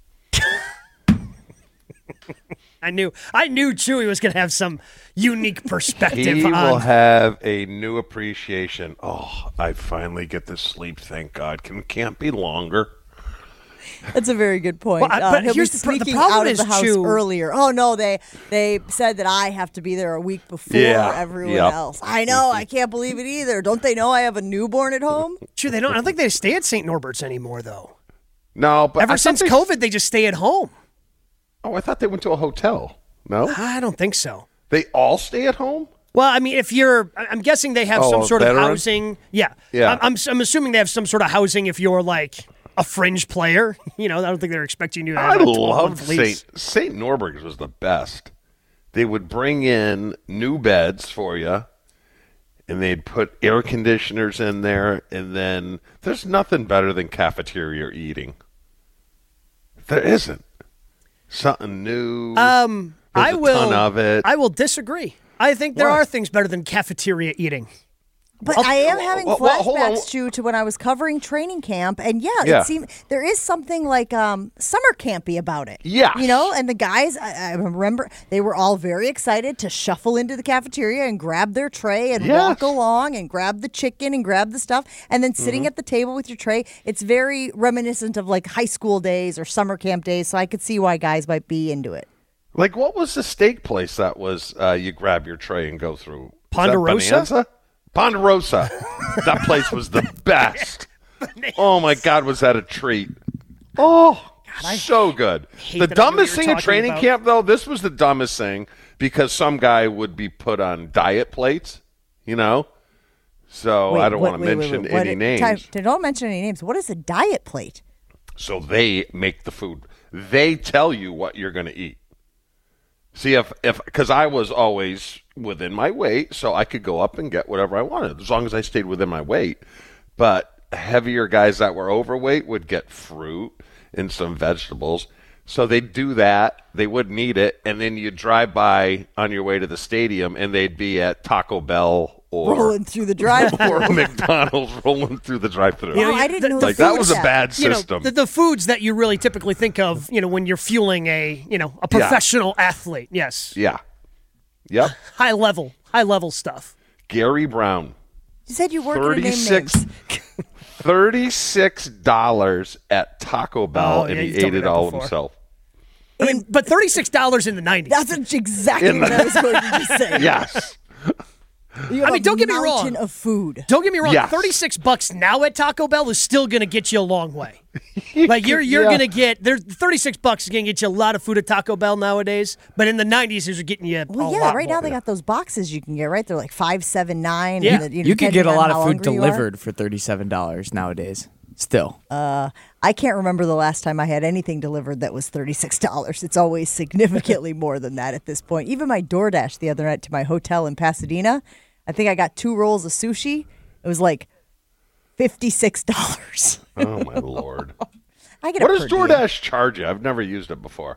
I knew I knew Chewy was going to have some unique perspective he on. will have a new appreciation. Oh, I finally get to sleep, thank God. Can can't be longer. That's a very good point. Well, I, uh, but he'll be here's the, pro- the sneaking problem out of is, the house Chew, earlier. Oh, no, they they said that I have to be there a week before Yeah, everyone yep. else. I know. I can't believe it either. Don't they know I have a newborn at home? Chew, they don't. I don't think they stay at Saint Norbert's anymore, though. No, but ever I since they, COVID, they just stay at home. Oh, I thought they went to a hotel. No, I don't think so. They all stay at home? Well, I mean, if you're, I'm guessing they have Oh, some sort veteran? of housing. Yeah. Yeah. I'm, I'm, I'm assuming they have some sort of housing if you're like a fringe player. You know, I don't think they're expecting you to have I a loved twelve-month lease. Saint Saint Norberg's was the best. They would bring in new beds for you, and they'd put air conditioners in there, and then there's nothing better than cafeteria eating. There isn't. Something new. Um, There's I a will. ton of it. I will disagree. I think there What? are things better than cafeteria eating. But I am having well, well, hold on. flashbacks to, to when I was covering training camp, and yeah, Yeah. it seemed there is something like um, summer campy about it. Yes. you know, and the guys, I, I remember they were all very excited to shuffle into the cafeteria and grab their tray and Yes. walk along and grab the chicken and grab the stuff, and then sitting Mm-hmm. at the table with your tray. It's very reminiscent of like high school days or summer camp days, so I could see why guys might be into it. Like, what was the steak place that was uh, you grab your tray and go through? Was that Ponderosa? Bonanza? Ponderosa. That place was the best. Oh, my God, was that a treat. Oh, so good. hate The that I know what dumbest you're thing at talking training about. camp, though, this was the dumbest thing because some guy would be put on diet plates, you know? So Wait, I don't what- want to wait, wait, mention wait, what- any names. Time- don't mention any names. What is a diet plate? So they make the food. They tell you what you're going to eat. See, if if because I was always within my weight, so I could go up and get whatever I wanted as long as I stayed within my weight. But heavier guys that were overweight would get fruit and some vegetables. So they'd do that. They wouldn't eat it, and then you'd drive by on your way to the stadium, and they'd be at Taco Bell or Rolling through the drive-thru. or McDonald's rolling through the drive-thru. Oh, I didn't know like the that food was a that. bad You know, system. the, the foods that you really typically think of, you know, when you're fueling a, you know, a professional athlete. Yes. yeah. Yep. High level, high level stuff. Gary Brown. You said you weren't going to name Thirty-six. names. Thirty-six dollars at Taco Bell, Oh, and yeah, he you've told ate me it that all before. himself. I mean, but thirty-six dollars in the nineties. That's exactly In what the- I was going to just say. Yes. You have I mean, a don't get me wrong. mountain of food. Don't get me wrong. Yes. Thirty-six bucks now at Taco Bell is still going to get you a long way. Like you're you're Yeah. going to get there. Thirty-six bucks is going to get you a lot of food at Taco Bell nowadays. But in the nineties, these are getting you. Well, a yeah, lot right now more. they got those boxes you can get, right? They're like five, seven, nine. Yeah. and the, you, know, You could get depending a lot on how of food hungry you are. delivered for thirty-seven dollars nowadays. Still. I can't remember the last time I had anything delivered that was thirty-six dollars. It's always significantly more than that at this point. Even my DoorDash the other night to my hotel in Pasadena, I think I got two rolls of sushi. It was like fifty-six dollars. Oh my lord. I get What a does per diem. DoorDash charge you? I've never used it before.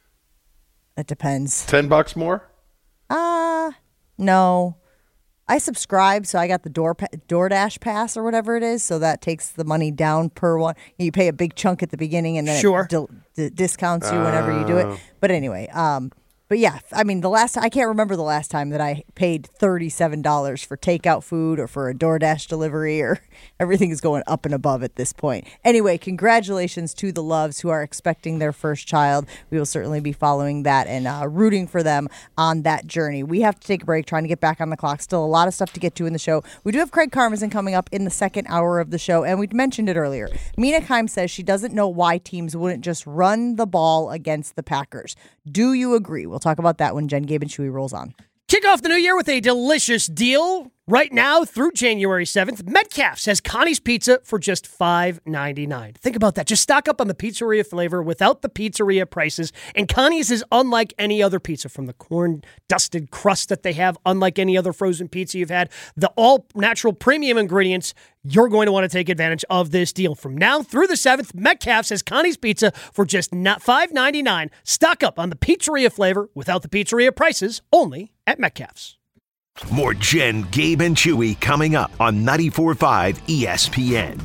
That depends. Ten bucks more? Uh, no. I subscribe, so I got the Door DoorDash pass or whatever it is, so that takes the money down per one. You pay a big chunk at the beginning, and then Sure. it dil- d- discounts you whenever you do it. But anyway, um, but yeah, I mean, the last I can't remember the last time that I paid thirty-seven dollars for takeout food or for a DoorDash delivery, or everything is going up and above at this point. Anyway, congratulations to the Loves who are expecting their first child. We will certainly be following that and uh, rooting for them on that journey. We have to take a break, trying to get back on the clock. Still a lot of stuff to get to in the show. We do have Craig Karmazin coming up in the second hour of the show, and we mentioned it earlier. Mina Kimes says she doesn't know why teams wouldn't just run the ball against the Packers. Do you agree? We'll talk about that when Jen, Gabe, and Chewy rolls on. Kick off the new year with a delicious deal. Right now through January seventh, Metcalf's has Connie's Pizza for just five ninety-nine. Think about that. Just stock up on the pizzeria flavor without the pizzeria prices. And Connie's is unlike any other pizza, from the corn-dusted crust that they have, unlike any other frozen pizza you've had, the all-natural premium ingredients. You're going to want to take advantage of this deal. From now through the seventh, Metcalf's has Connie's Pizza for just five ninety-nine. Stock up on the pizzeria flavor without the pizzeria prices, only at Metcalf's. More Jen, Gabe, and Chewy coming up on ninety-four point five E S P N.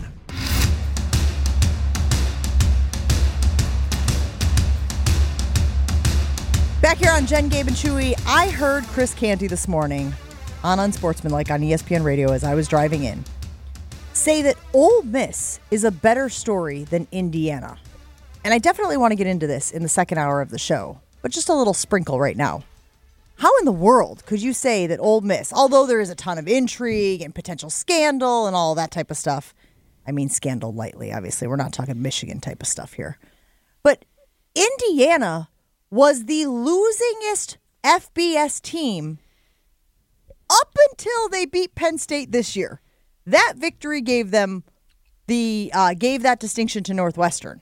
Back here on Jen, Gabe, and Chewy, I heard Chris Canty this morning on Unsportsmanlike on E S P N Radio as I was driving in say that Ole Miss is a better story than Indiana. And I definitely want to get into this in the second hour of the show, but just a little sprinkle right now. How in the world could you say that Ole Miss, although there is a ton of intrigue and potential scandal and all that type of stuff, I mean scandal lightly, obviously, we're not talking Michigan type of stuff here, but Indiana was the losingest F B S team up until they beat Penn State this year. That victory gave them the uh, gave that distinction to Northwestern.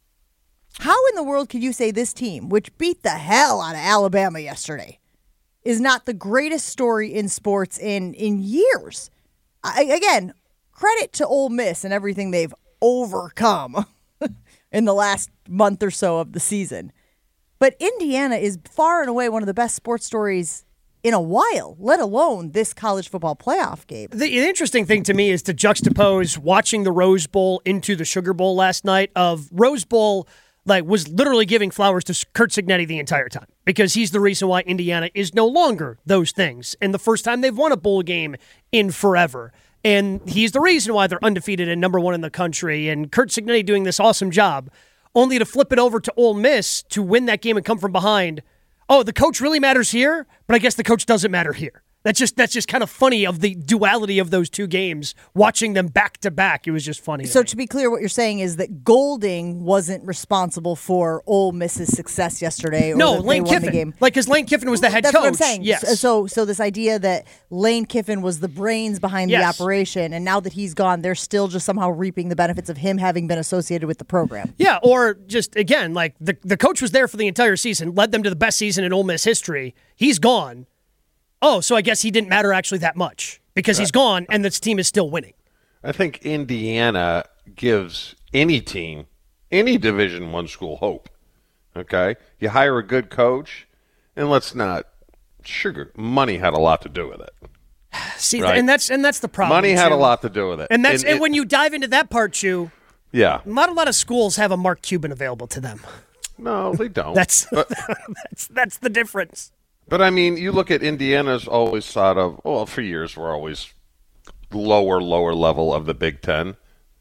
How in the world could you say this team, which beat the hell out of Alabama yesterday, is not the greatest story in sports in in years? I, again, credit to Ole Miss and everything they've overcome in the last month or so of the season. But Indiana is far and away one of the best sports stories in a while, let alone this college football playoff game. The, the interesting thing to me is to juxtapose watching the Rose Bowl into the Sugar Bowl last night. Of Rose Bowl, like, was literally giving flowers to Curt Cignetti the entire time because he's the reason why Indiana is no longer those things. And the first time they've won a bowl game in forever. And he's the reason why they're undefeated and number one in the country. And Curt Cignetti doing this awesome job, only to flip it over to Ole Miss to win that game and come from behind. Oh, the coach really matters here, but I guess the coach doesn't matter here. That's just that's just kind of funny of the duality of those two games, watching them back to back. It was just funny. So to, to be clear, what you're saying is that Golding wasn't responsible for Ole Miss's success yesterday. Or no, that Lane they won Kiffin. The game. Like, because Lane Kiffin was the head That's coach. That's what I'm saying. Yes. So, so this idea that Lane Kiffin was the brains behind yes. the operation, and now that he's gone, they're still just somehow reaping the benefits of him having been associated with the program. Yeah, or just, again, like the, the coach was there for the entire season, led them to the best season in Ole Miss history. He's gone. Oh, so I guess he didn't matter actually that much because he's gone and this team is still winning. I think Indiana gives any team, any Division One school hope. Okay? You hire a good coach, and let's not sugar. Money had a lot to do with it. See, right? and that's and that's the problem. Money had too. a lot to do with it. And that's and, and it, when you dive into that part, Chew, yeah. not a lot of schools have a Mark Cuban available to them. No, they don't. that's, but, that's that's the difference. But, I mean, you look at Indiana's always thought of, well, for years we're always lower, lower level of the Big Ten.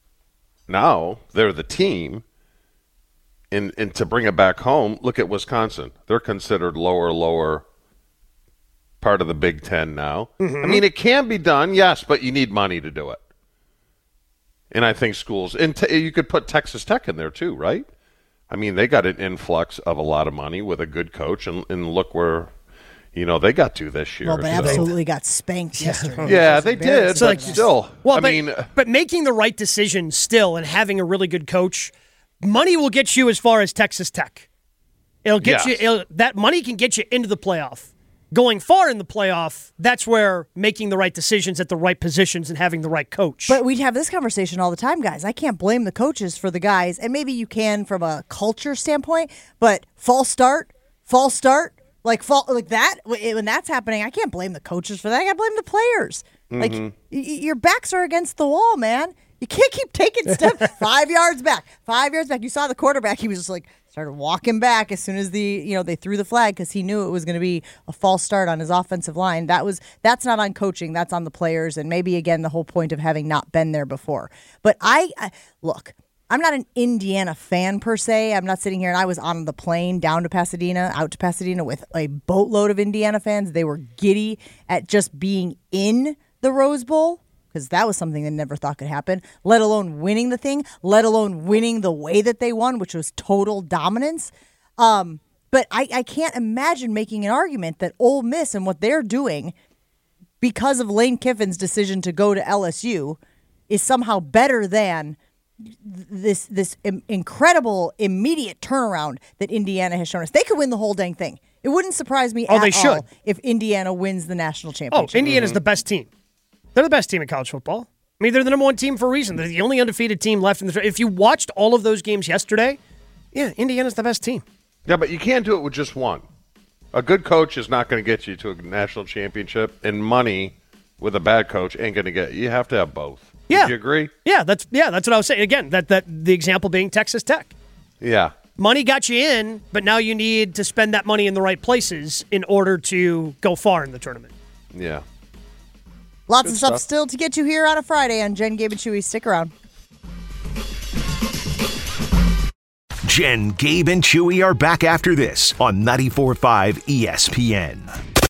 Now they're the team. And, and to bring it back home, look at Wisconsin. They're considered lower, lower part of the Big Ten now. Mm-hmm. I mean, it can be done, yes, but you need money to do it. And I think schools, and t- you could put Texas Tech in there too, right? I mean, they got an influx of a lot of money with a good coach, and, and look where – you know, they got to this year. Well, they so. absolutely got spanked yesterday. Yeah, they did, so but like, still. Well, I but, mean, but making the right decision still and having a really good coach, money will get you as far as Texas Tech. It'll get yes. you. It'll, that money can get you into the playoff. Going far in the playoff, that's where making the right decisions at the right positions and having the right coach. But we'd have this conversation all the time, guys. I can't blame the coaches for the guys, and maybe you can from a culture standpoint, but false start, false start, like fall, like that, when that's happening, I can't blame the coaches for that. I got to blame the players. Mm-hmm. Like, y- your backs are against the wall, man. You can't keep taking steps five yards back, five yards back. You saw the quarterback. He was just like, started walking back as soon as the, you know, they threw the flag because he knew it was going to be a false start on his offensive line. That was, that's not on coaching. That's on the players. And maybe, again, the whole point of having not been there before. But I, I look, I'm not an Indiana fan per se. I'm not sitting here, and I was on the plane down to Pasadena, out to Pasadena with a boatload of Indiana fans. They were giddy at just being in the Rose Bowl because that was something they never thought could happen, let alone winning the thing, let alone winning the way that they won, which was total dominance. Um, but I, I can't imagine making an argument that Ole Miss and what they're doing because of Lane Kiffin's decision to go to L S U is somehow better than this this incredible immediate turnaround that Indiana has shown us. They could win the whole dang thing. It wouldn't surprise me oh, at they should. all if Indiana wins the national championship. Oh, Indiana's mm-hmm. the best team. They're the best team in college football. I mean, they're the number one team for a reason. They're the only undefeated team left in the. If you watched all of those games yesterday, yeah, Indiana's the best team. Yeah, but you can't do it with just one. A good coach is not going to get you to a national championship, and money with a bad coach ain't going to get you. You have to have both. Yeah. Do you agree? Yeah, that's yeah, that's what I was saying. Again, that that the example being Texas Tech. Yeah. Money got you in, but now you need to spend that money in the right places in order to go far in the tournament. Yeah. Lots Good of stuff, stuff still to get you here on a Friday on Jen, Gabe, and Chewy. Stick around. Jen, Gabe, and Chewy are back after this on ninety-four point five E S P N.